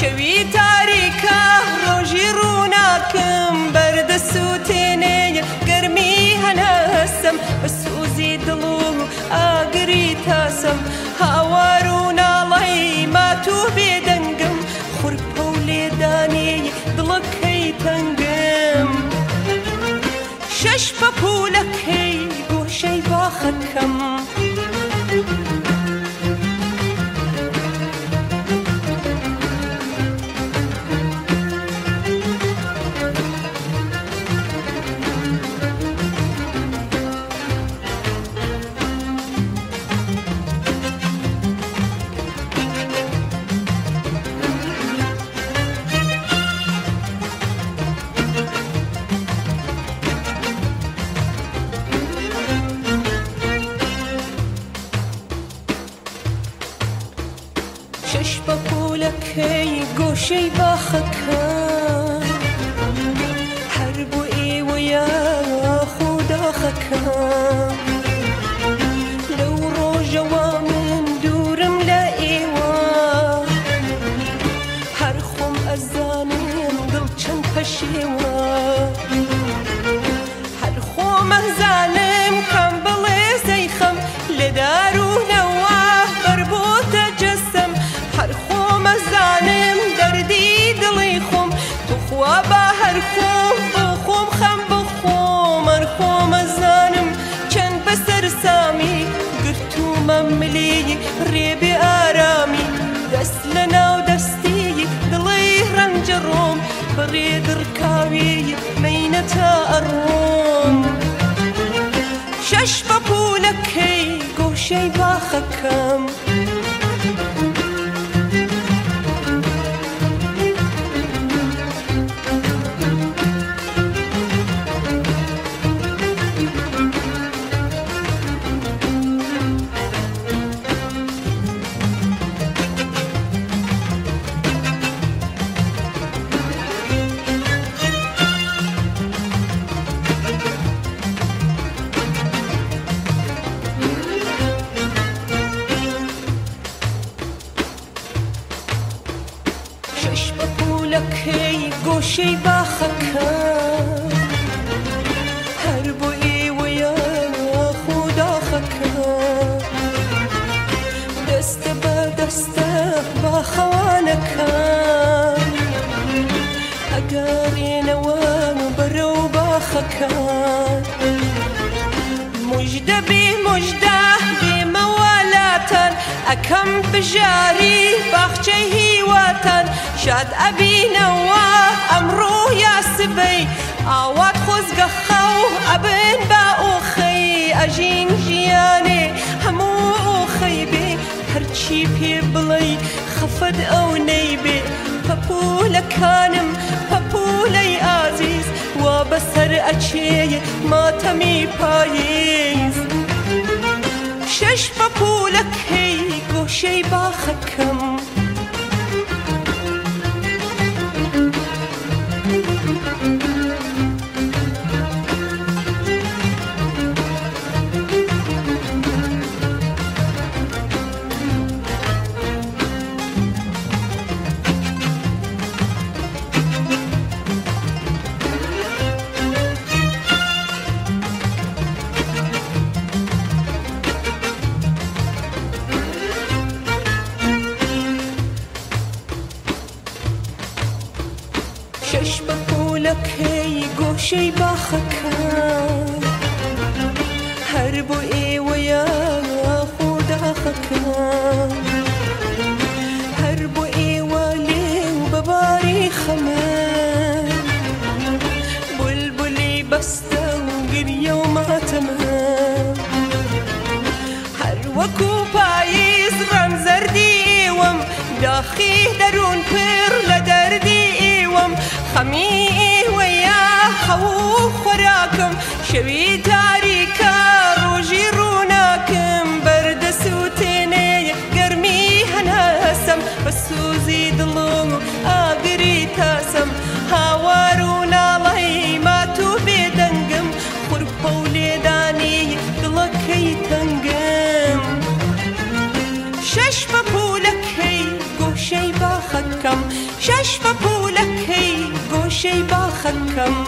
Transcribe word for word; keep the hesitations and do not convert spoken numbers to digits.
شەوی تاریکە ڕۆژی ڕووناکم بەردە سووتێنێ گەرمی هەناسم بە سوزی دڵ و ئاگری تاسم هاوار و ناڵەی ماتوو بێدەنگم خوڕپە و لێدانێ دڵەکەی تەنگم شەش پەپوولەکەی گۆشەی باخەکەم شەش پەپوولەکەی گۆشەی باخەکەم هەر بۆ ئێوەیە خوداخەکەم لەو ڕۆژەوە من دوورم لە ئێوە هەر خۆم ئەزانم دڵ چەند پەشێوە هەر خۆم ئەزانم کەم بڵێ زەیخەم لە دارونەوە بەربۆتە جەسەم هەر خۆم ئەزانم دەردی دڵی خۆم توخوا بە هەر خۆم بۆ خۆم خەم بخۆم هەر خۆم ئەزانم چەند بەسەر سامی گرتومە ملێ ڕێبێ ئارامی دەست لە ناو دەستی دڵی ڕەنجە ڕۆم بەڕێ دڕکاوی مەینەتە ئەڕۆم شەش پەپوولەکەی گۆشەی باخەکەم شەش پەپوولەکەی گۆشەی باخەکەم هەر بۆ ئێوەیە خوداخەکەم دەستە بە دەستە باخەوانەکەم ئەگەڕێنەوە بەرەو باخەکەم موژدە بێ موژدە بێمەوالاتان ئەکەم بژاری باخچەی هیواتان شاد ئەبینەوە ئەمڕۆ یا سبەی ئاوات خۆزگە خەو ئەبن بە ئۆخەی ئەژین ژیانێ هەموو ئۆخەی بێ هەرچی پێ بڵێ خەفەت ئەو نەیبێ پەپوولەکانم پەپوولەی ئازیز وا بەسەر ئەچێ ماتەمی پاییز شەش پەپوولەکەی گۆشەی باخەکەم شەش پەپوولەکەی گۆشەی باخەکەم هەر بۆ ئێوەیە خوداخەکەم هەر بۆ ئێوە لێو بەباری خەمە بولبولی بەستە و گریە و ماتەمە هەر وەکو پاییز ڕەمزەردی ئێوەم داخی دەروون پڕ لە دەردی ئێوەم خەمی ئێوەیە هەوو خۆراکم شەوی تاریکە ڕۆژی ڕووناکم بەردە سووتێنێ گەرمی هەناسم بە سوزی دڵ و ئاگری تاسم هاوار و ناڵەی ماتوو بێدەنگم خوڕپە و لێدانی دڵەکەی تەنگم شەش پەپوولەکەی گۆشەی باخەکەم کەم